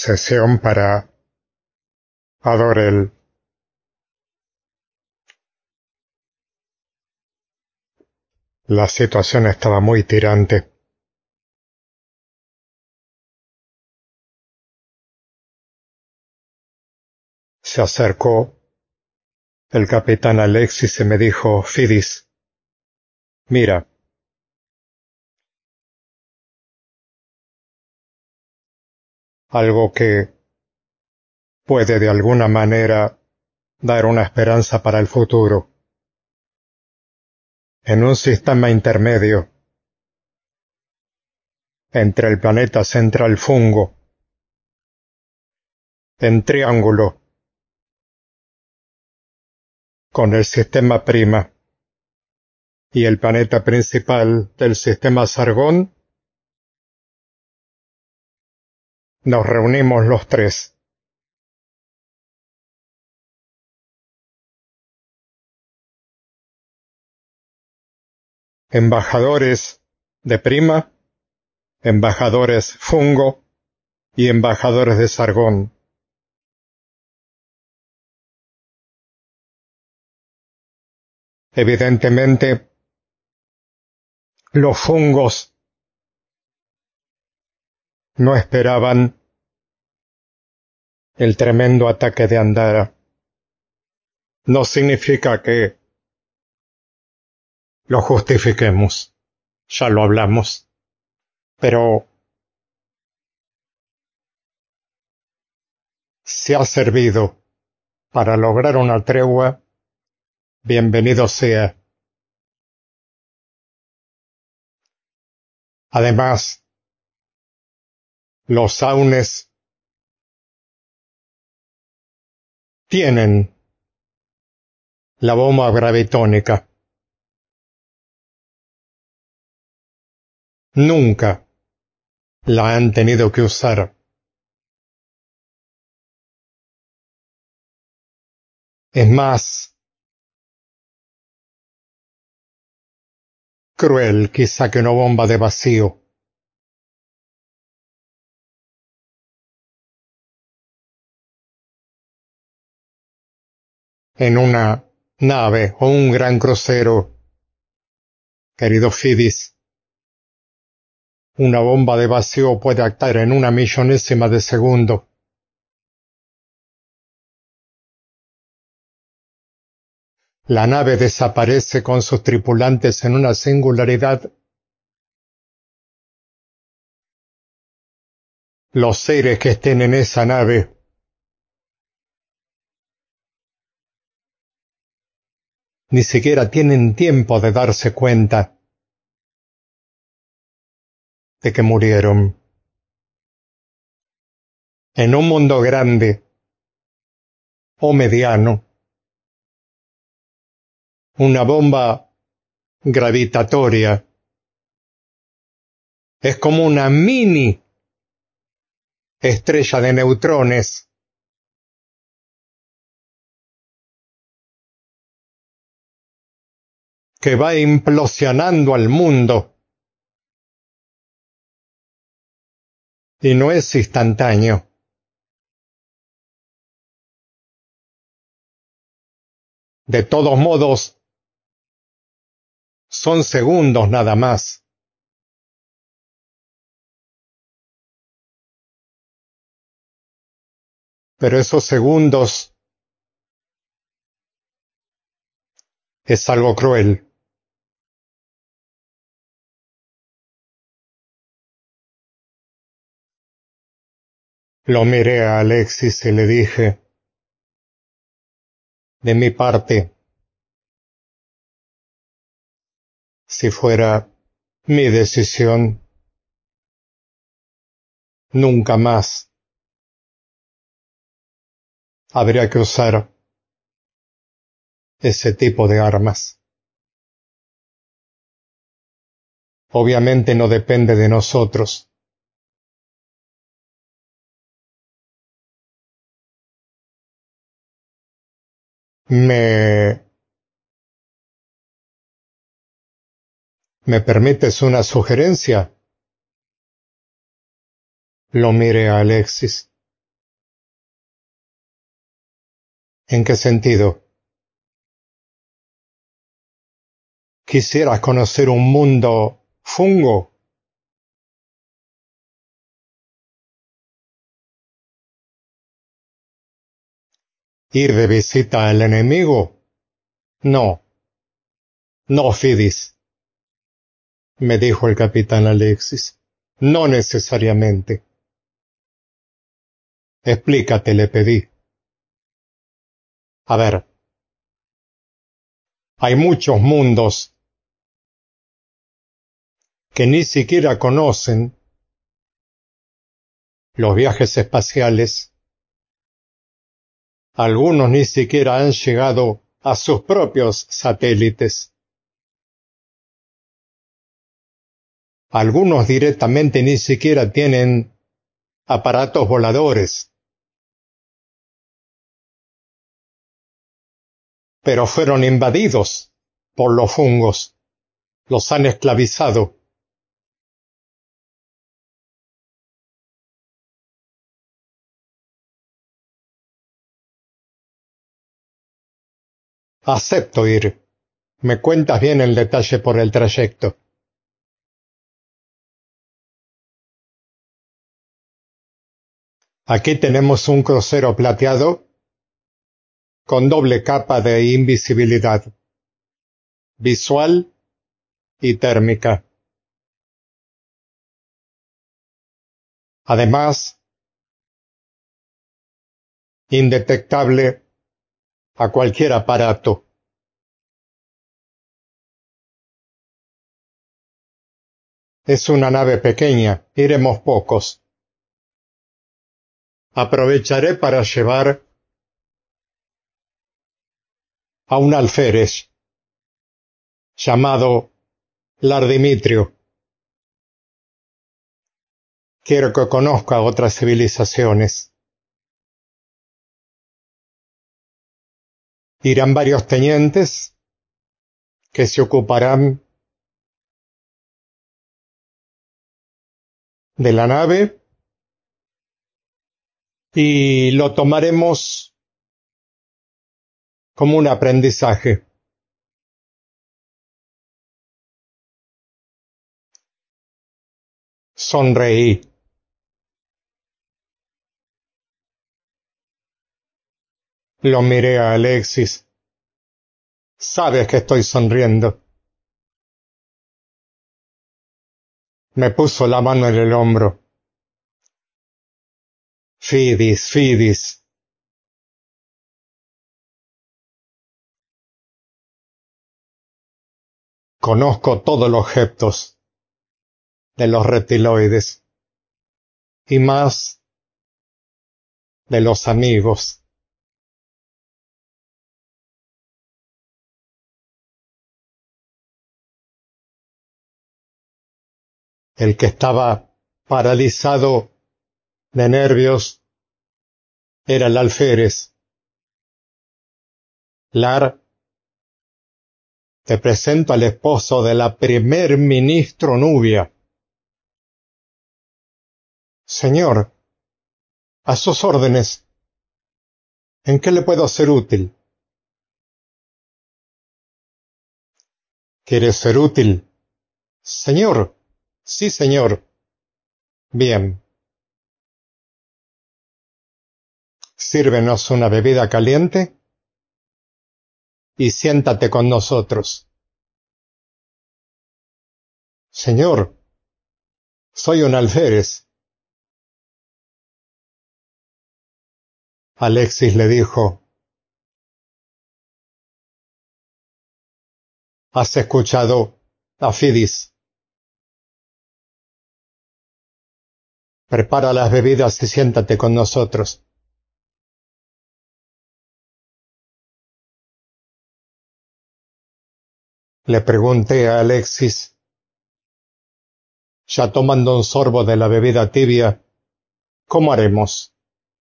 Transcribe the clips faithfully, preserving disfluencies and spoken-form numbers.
Sesión para Adorel. La situación estaba muy tirante. Se acercó el capitán Alexis y me dijo: Fidis, mira, algo que puede de alguna manera dar una esperanza para el futuro. En un sistema intermedio entre el planeta central Fungo, en triángulo con el sistema Prima y el planeta principal del sistema Sargón, nos reunimos los tres. Embajadores de Prima, embajadores Fungo y embajadores de Sargón. Evidentemente, los fungos no esperaban el tremendo ataque de Andara. No significa que lo justifiquemos, ya lo hablamos, pero si ha servido para lograr una tregua, bienvenido sea. Además, los saunes tienen la bomba gravitónica. Nunca la han tenido que usar. Es más cruel quizá que una bomba de vacío. En una nave o un gran crucero, querido Fidis, una bomba de vacío puede actuar en una millonésima de segundo. La nave desaparece con sus tripulantes en una singularidad. Los seres que estén en esa nave ni siquiera tienen tiempo de darse cuenta de que murieron. En un mundo grande o mediano, una bomba gravitatoria es como una mini estrella de neutrones que va implosionando al mundo, y no es instantáneo. De todos modos, son segundos nada más. Pero esos segundos es algo cruel. Lo miré a Alexis y le dije: de mi parte, si fuera mi decisión, nunca más habría que usar ese tipo de armas. Obviamente no depende de nosotros. ¿Me... ¿Me permites una sugerencia? Lo miré a Alexis. ¿En qué sentido? ¿Quisieras conocer un mundo fungo? ¿Ir de visita al enemigo? No, no, Fidis, me dijo el capitán Alexis. No necesariamente. Explícate, le pedí. A ver, hay muchos mundos que ni siquiera conocen los viajes espaciales. Algunos ni siquiera han llegado a sus propios satélites. Algunos directamente ni siquiera tienen aparatos voladores. Pero fueron invadidos por los fungos. Los han esclavizado. Acepto ir. Me cuentas bien el detalle por el trayecto. Aquí tenemos un crucero plateado con doble capa de invisibilidad, visual y térmica. Además, indetectable a cualquier aparato. Es una nave pequeña, iremos pocos. Aprovecharé para llevar a un alférez llamado Lardimitrio. Quiero que conozca otras civilizaciones. Irán varios tenientes que se ocuparán de la nave y lo tomaremos como un aprendizaje. Sonreí. Lo miré a Alexis. Sabes que estoy sonriendo. Me puso la mano en el hombro. Fidis, Fidis. Conozco todos los gestos de los reptiloides y más de los amigos. El que estaba paralizado de nervios era el alférez. Lar, te presento al esposo de la primer ministro Nubia. Señor, a sus órdenes. ¿En qué le puedo ser útil? ¿Quieres ser útil? Señor. Sí, señor. Bien. Sírvenos una bebida caliente y siéntate con nosotros. Señor, soy un alférez. Alexis le dijo, ¿has escuchado a Fidis? Prepara las bebidas y siéntate con nosotros. Le pregunté a Alexis, ya tomando un sorbo de la bebida tibia, ¿cómo haremos?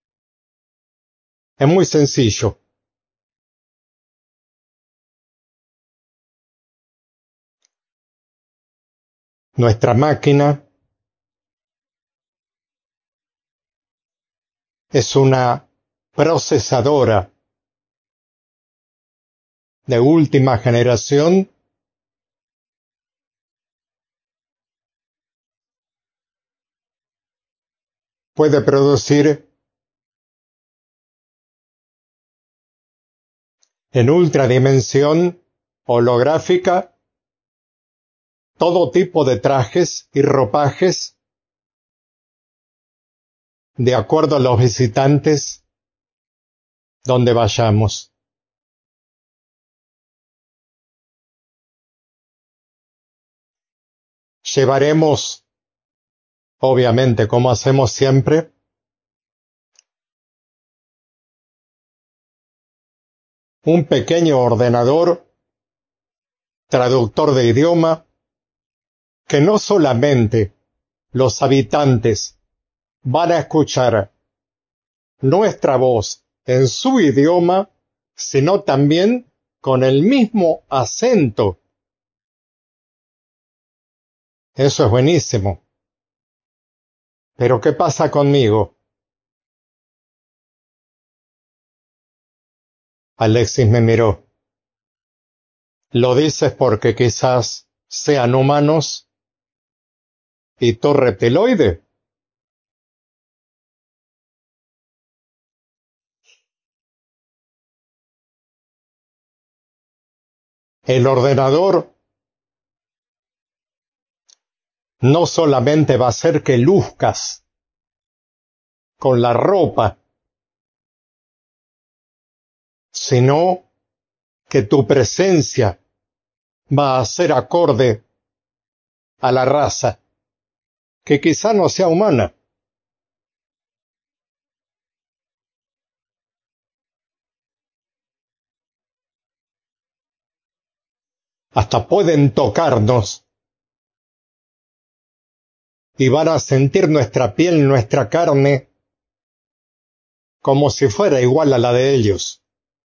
Es muy sencillo. Nuestra máquina es una procesadora de última generación puede producir en ultradimensión holográfica todo tipo de trajes y ropajes de acuerdo a los visitantes donde vayamos. Llevaremos, obviamente, como hacemos siempre, un pequeño ordenador traductor de idioma que no solamente los habitantes van a escuchar nuestra voz en su idioma, sino también con el mismo acento. Eso es buenísimo. Pero ¿qué pasa conmigo? Alexis me miró. ¿Lo dices porque quizás sean humanos y tú reptiloide? El ordenador no solamente va a hacer que luzcas con la ropa, sino que tu presencia va a ser acorde a la raza, que quizá no sea humana. Hasta pueden tocarnos y van a sentir nuestra piel, nuestra carne, como si fuera igual a la de ellos.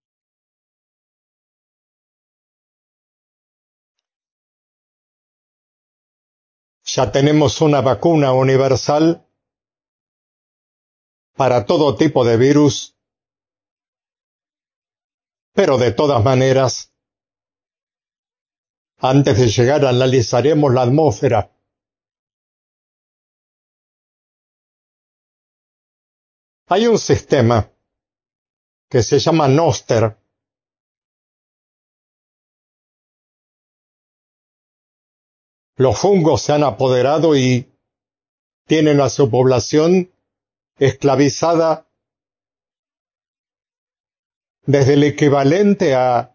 Ya tenemos una vacuna universal para todo tipo de virus, pero de todas maneras, antes de llegar analizaremos la atmósfera. Hay un sistema que se llama Noster. Los fungos se han apoderado y tienen a su población esclavizada desde el equivalente a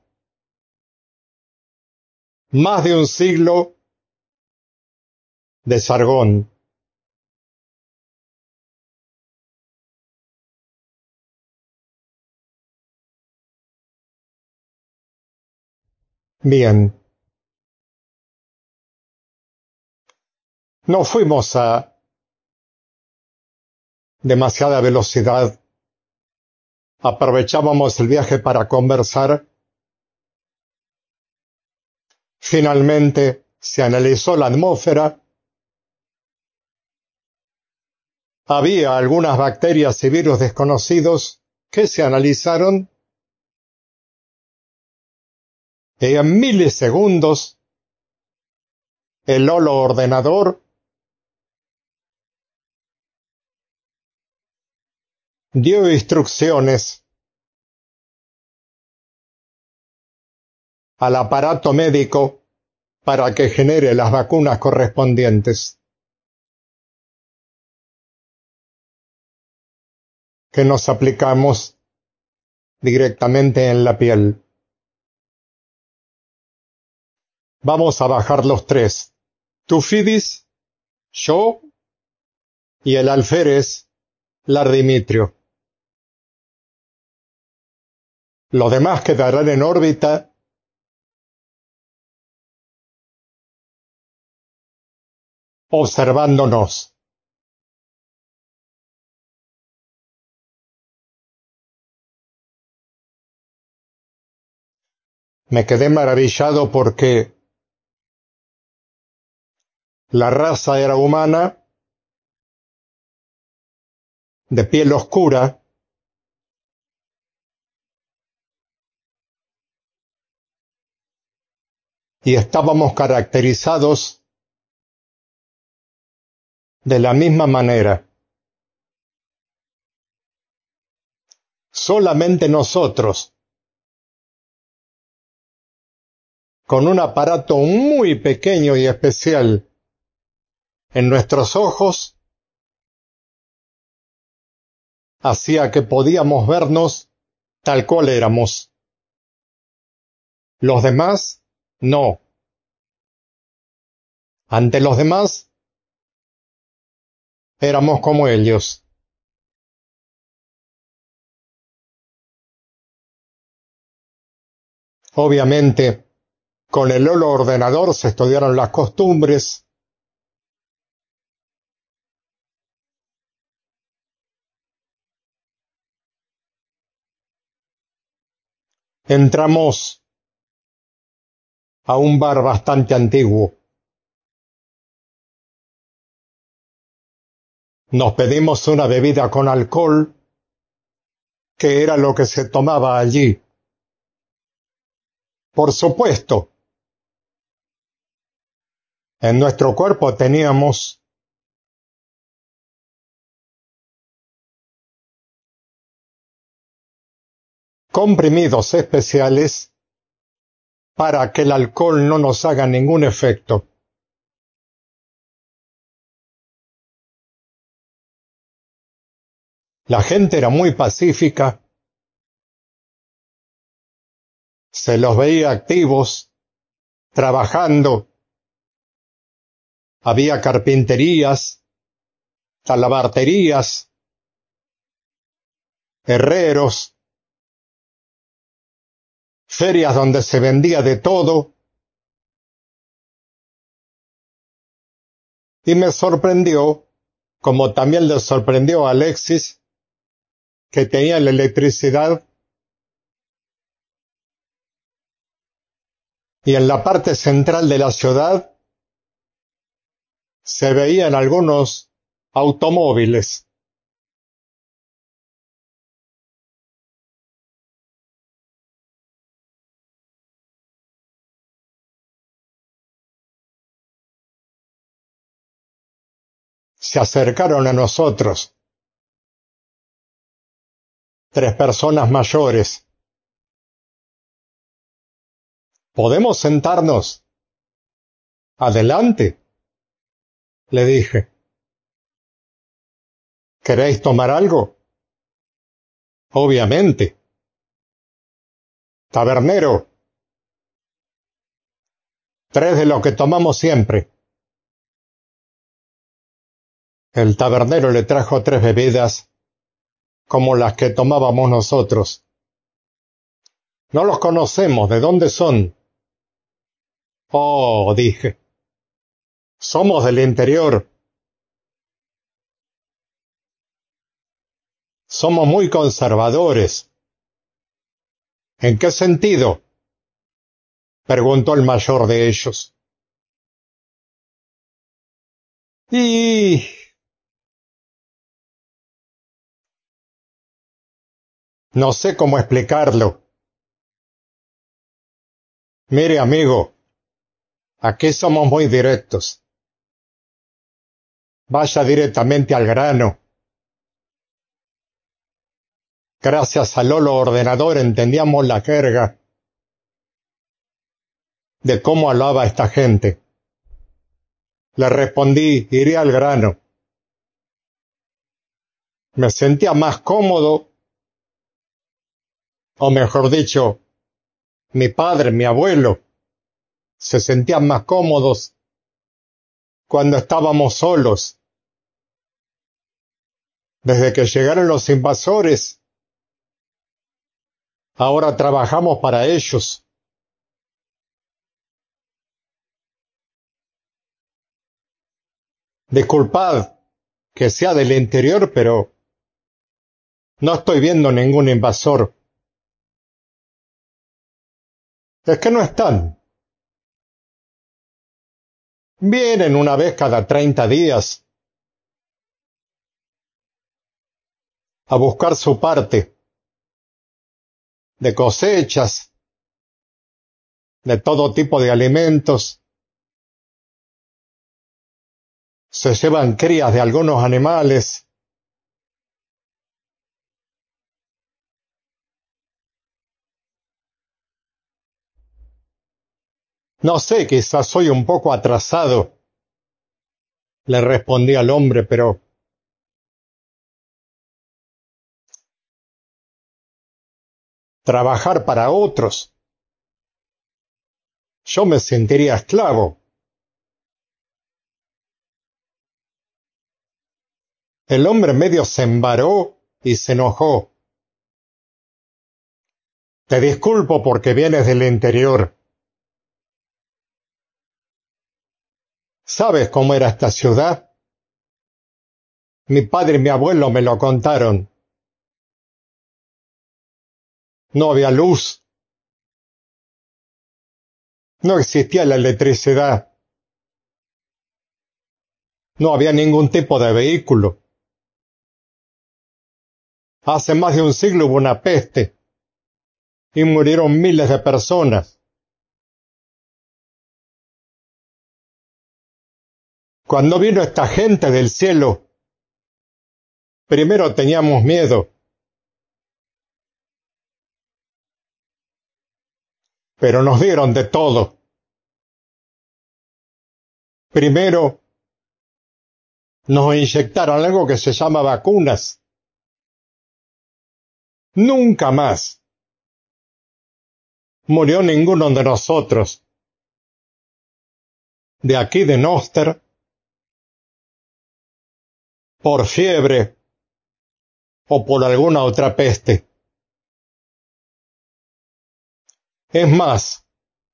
más de un siglo de Sargón. Bien, no fuimos a demasiada velocidad. Aprovechábamos el viaje para conversar. Finalmente se analizó la atmósfera. Había algunas bacterias y virus desconocidos que se analizaron y en milisegundos el holo ordenador dio instrucciones al aparato médico para que genere las vacunas correspondientes, que nos aplicamos directamente en la piel. Vamos a bajar los tres. Tú, Fidis, yo y el alférez Lardimitrio. Los demás quedarán en órbita observándonos. Me quedé maravillado porque la raza era humana, de piel oscura, y estábamos caracterizados de la misma manera. Solamente nosotros, con un aparato muy pequeño y especial en nuestros ojos, hacía que podíamos vernos tal cual éramos. Los demás, no. Ante los demás, éramos como ellos. Obviamente, con el Lolo ordenador se estudiaron las costumbres. Entramos a un bar bastante antiguo. Nos pedimos una bebida con alcohol, que era lo que se tomaba allí. Por supuesto, en nuestro cuerpo teníamos comprimidos especiales para que el alcohol no nos haga ningún efecto. La gente era muy pacífica, se los veía activos, trabajando. Había carpinterías, talabarterías, herreros, ferias donde se vendía de todo. Y me sorprendió, como también le sorprendió a Alexis, que tenía la electricidad y en la parte central de la ciudad se veían algunos automóviles. Se acercaron a nosotros, tres personas mayores. ¿Podemos sentarnos? Adelante, le dije. ¿Queréis tomar algo? Obviamente. Tabernero, tres de lo que tomamos siempre. El tabernero le trajo tres bebidas como las que tomábamos nosotros. No los conocemos, ¿de dónde son? Oh, dije. Somos del interior. Somos muy conservadores. ¿En qué sentido? Preguntó el mayor de ellos. Y... no sé cómo explicarlo. Mire, amigo, aquí somos muy directos. Vaya directamente al grano. Gracias al Lolo ordenador entendíamos la jerga de cómo hablaba esta gente. Le respondí, iré al grano. Me sentía más cómodo, o mejor dicho, mi padre, mi abuelo, se sentían más cómodos cuando estábamos solos. Desde que llegaron los invasores, ahora trabajamos para ellos. Disculpad que sea del interior, pero no estoy viendo ningún invasor. Es que no están. Vienen una vez cada treinta días a buscar su parte de cosechas, de todo tipo de alimentos. Se llevan crías de algunos animales. No sé, quizás soy un poco atrasado, le respondí al hombre, pero trabajar para otros, yo me sentiría esclavo. El hombre medio se embaró y se enojó. Te disculpo porque vienes del interior. ¿Sabes cómo era esta ciudad? Mi padre y mi abuelo me lo contaron. No había luz. No existía la electricidad. No había ningún tipo de vehículo. Hace más de un siglo hubo una peste y murieron miles de personas. Cuando vino esta gente del cielo, primero teníamos miedo, pero nos dieron de todo. Primero, nos inyectaron algo que se llama vacunas. Nunca más murió ninguno de nosotros, de aquí de Noster, por fiebre o por alguna otra peste. Es más,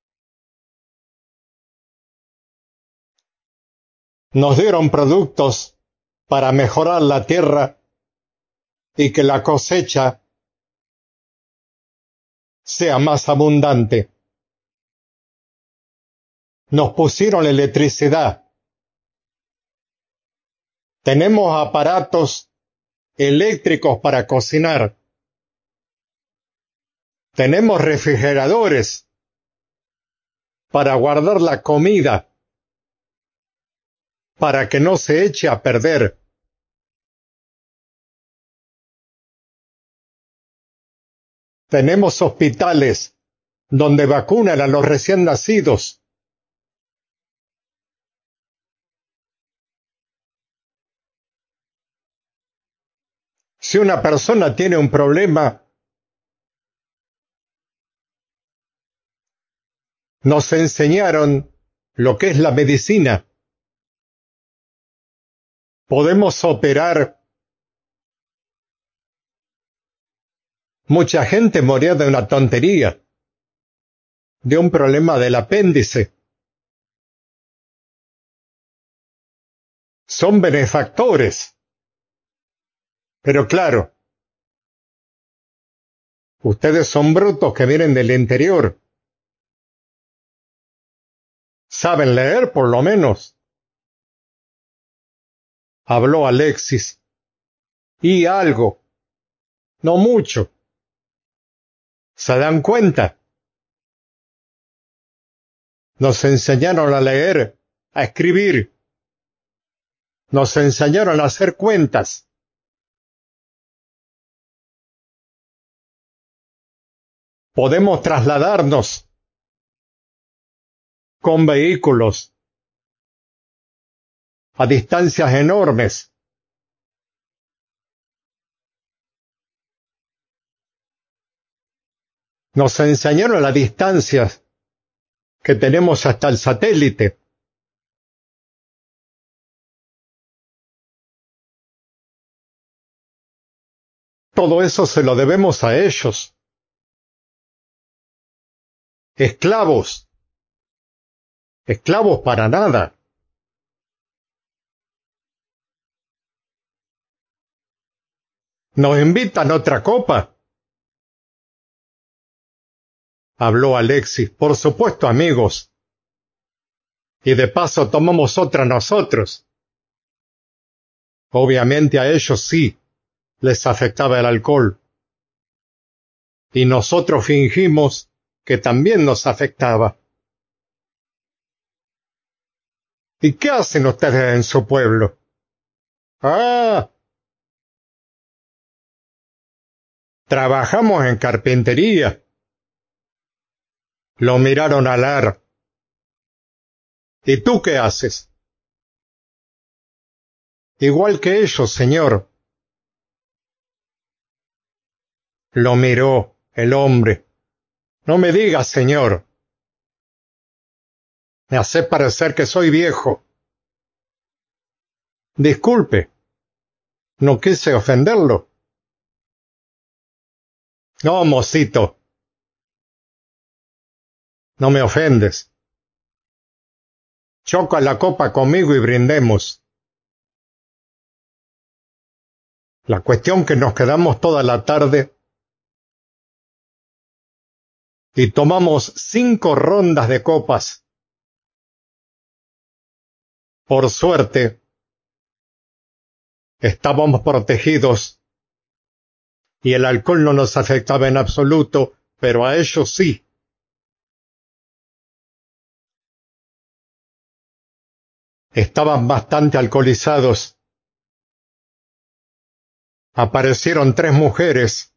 nos dieron productos para mejorar la tierra y que la cosecha sea más abundante. Nos pusieron electricidad. Tenemos aparatos eléctricos para cocinar. Tenemos refrigeradores para guardar la comida, para que no se eche a perder. Tenemos hospitales donde vacunan a los recién nacidos. Si una persona tiene un problema, nos enseñaron lo que es la medicina. Podemos operar. Mucha gente moría de una tontería, de un problema del apéndice. Son benefactores. Pero claro, ustedes son brutos que vienen del interior. Saben leer, por lo menos. Habló Alexis. Y algo. No mucho. ¿Se dan cuenta? Nos enseñaron a leer, a escribir. Nos enseñaron a hacer cuentas. Podemos trasladarnos con vehículos a distancias enormes. Nos enseñaron las distancias que tenemos hasta el satélite. Todo eso se lo debemos a ellos. Esclavos. Esclavos para nada. ¿Nos invitan a otra copa? Habló Alexis. Por supuesto, amigos. Y de paso tomamos otra nosotros. Obviamente a ellos sí les afectaba el alcohol. Y nosotros fingimos que también nos afectaba. ¿Y qué hacen ustedes en su pueblo? Ah, trabajamos en carpintería. Lo miraron alar. ¿Y tú qué haces? Igual que ellos, señor. Lo miró el hombre. No me digas, señor. Me hace parecer que soy viejo. Disculpe. No quise ofenderlo. No, mocito. No me ofendes. Choca la copa conmigo y brindemos. La cuestión que nos quedamos toda la tarde y tomamos cinco rondas de copas. Por suerte, estábamos protegidos y el alcohol no nos afectaba en absoluto, pero a ellos sí. Estaban bastante alcoholizados. Aparecieron tres mujeres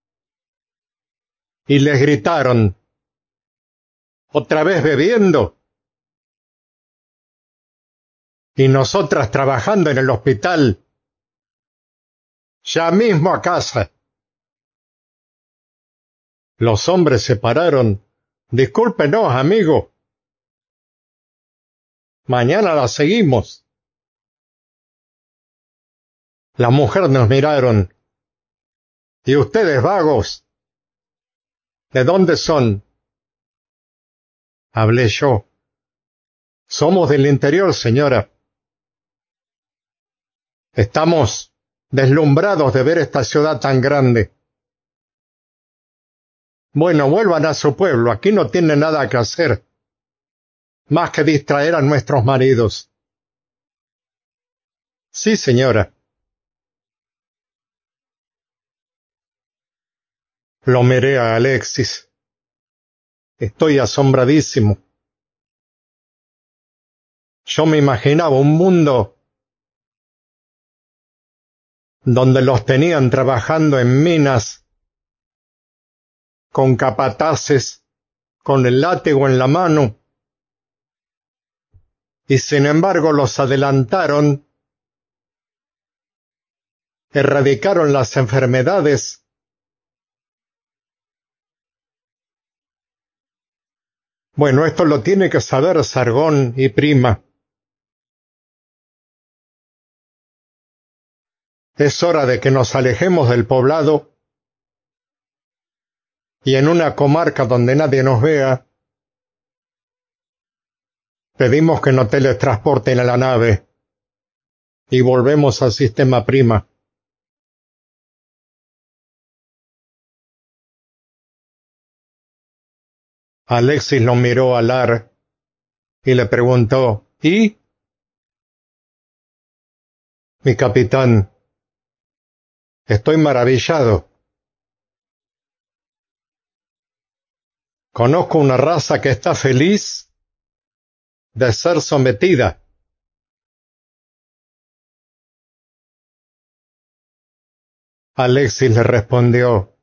y les gritaron: ¿otra vez bebiendo? Y nosotras trabajando en el hospital. Ya mismo a casa. Los hombres se pararon. Discúlpenos, amigo. Mañana la seguimos. Las mujeres nos miraron. ¿Y ustedes, vagos? ¿De dónde son? Hablé yo. Somos del interior, señora. Estamos deslumbrados de ver esta ciudad tan grande. Bueno, vuelvan a su pueblo. Aquí no tienen nada que hacer, más que distraer a nuestros maridos. Sí, señora. Lo miré a Alexis. Estoy asombradísimo. Yo me imaginaba un mundo donde los tenían trabajando en minas, con capataces, con el látigo en la mano, y sin embargo los adelantaron, erradicaron las enfermedades. Bueno, esto lo tiene que saber Sargón y Prima. Es hora de que nos alejemos del poblado y en una comarca donde nadie nos vea, pedimos que nos teletransporten a la nave y volvemos al sistema Prima. Alexis lo miró a Lar y le preguntó: ¿y? Mi capitán, estoy maravillado. Conozco una raza que está feliz de ser sometida. Alexis le respondió: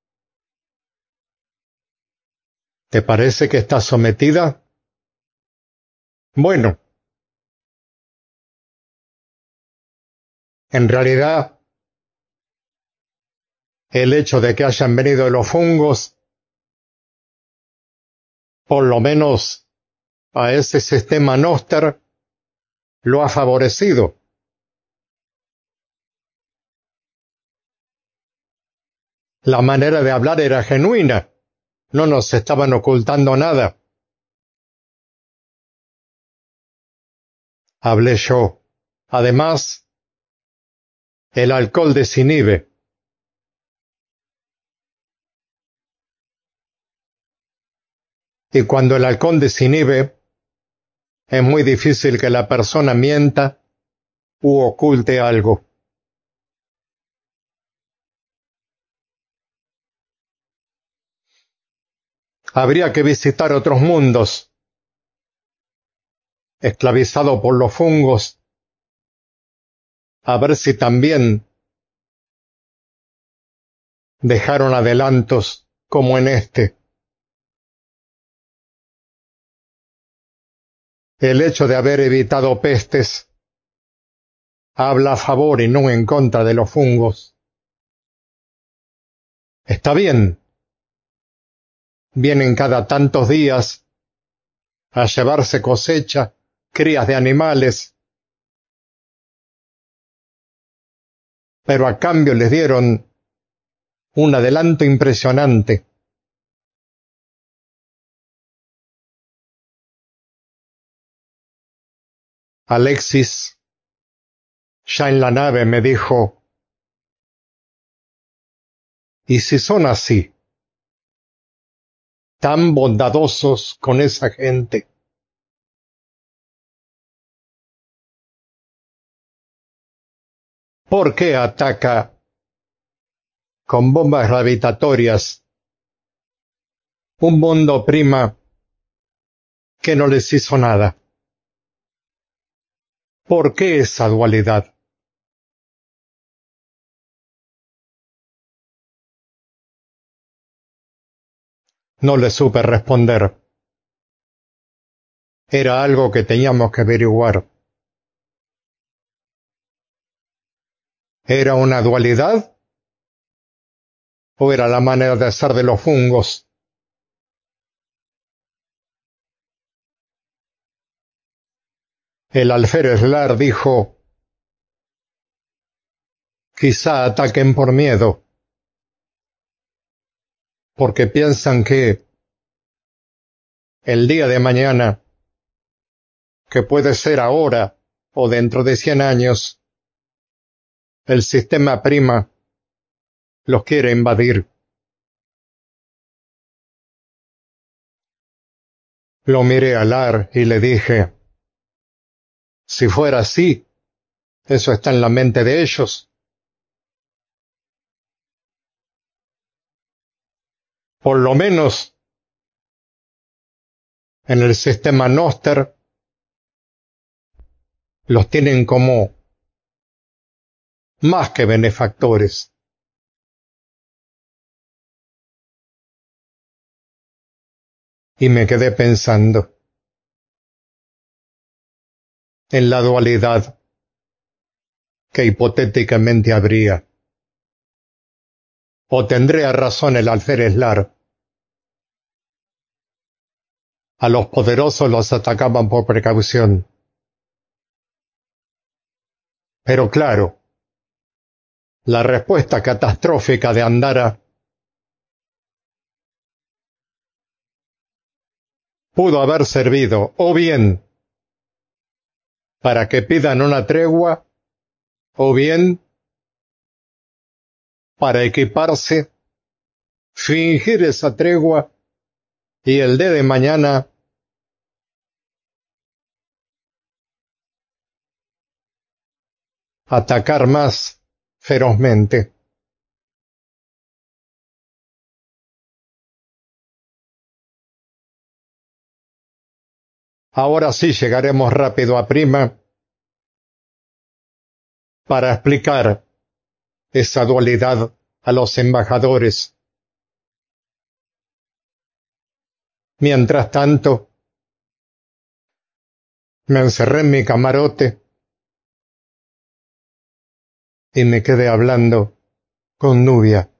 ¿te parece que está sometida? Bueno, en realidad, el hecho de que hayan venido los hongos, por lo menos a ese sistema Noster, lo ha favorecido. La manera de hablar era genuina. No nos estaban ocultando nada. Hablé yo. Además, el alcohol desinhibe. Y cuando el alcohol desinhibe, es muy difícil que la persona mienta u oculte algo. Habría que visitar otros mundos. esclavizado por los fungos, a ver si también dejaron adelantos como en este. El hecho de haber evitado pestes habla a favor y no en contra de los fungos. Está bien. Vienen cada tantos días a llevarse cosecha, crías de animales, pero a cambio les dieron un adelanto impresionante. Alexis, ya en la nave, me dijo, ¿y si son así, tan bondadosos con esa gente? ¿Por qué ataca con bombas gravitatorias un mundo prima que no les hizo nada? ¿Por qué esa dualidad? No le supe responder. Era algo que teníamos que averiguar. ¿Era una dualidad? ¿O era la manera de ser de los fungos? El alférez Lar dijo, quizá ataquen por miedo, porque piensan que el día de mañana, que puede ser ahora o dentro de cien años, el sistema prima los quiere invadir. Lo miré a Lar y le dije, si fuera así, eso está en la mente de ellos. Por lo menos en el sistema Noster los tienen como más que benefactores. Y me quedé pensando en la dualidad que hipotéticamente habría. ¿O tendría razón el alférez Lar? A los poderosos los atacaban por precaución. Pero claro, la respuesta catastrófica de Andara pudo haber servido o bien para que pidan una tregua, o bien para equiparse, fingir esa tregua y el día de mañana atacar más ferozmente. Ahora sí llegaremos rápido a Prima para explicar esa dualidad a los embajadores. Mientras tanto, me encerré en mi camarote y me quedé hablando con Nubia.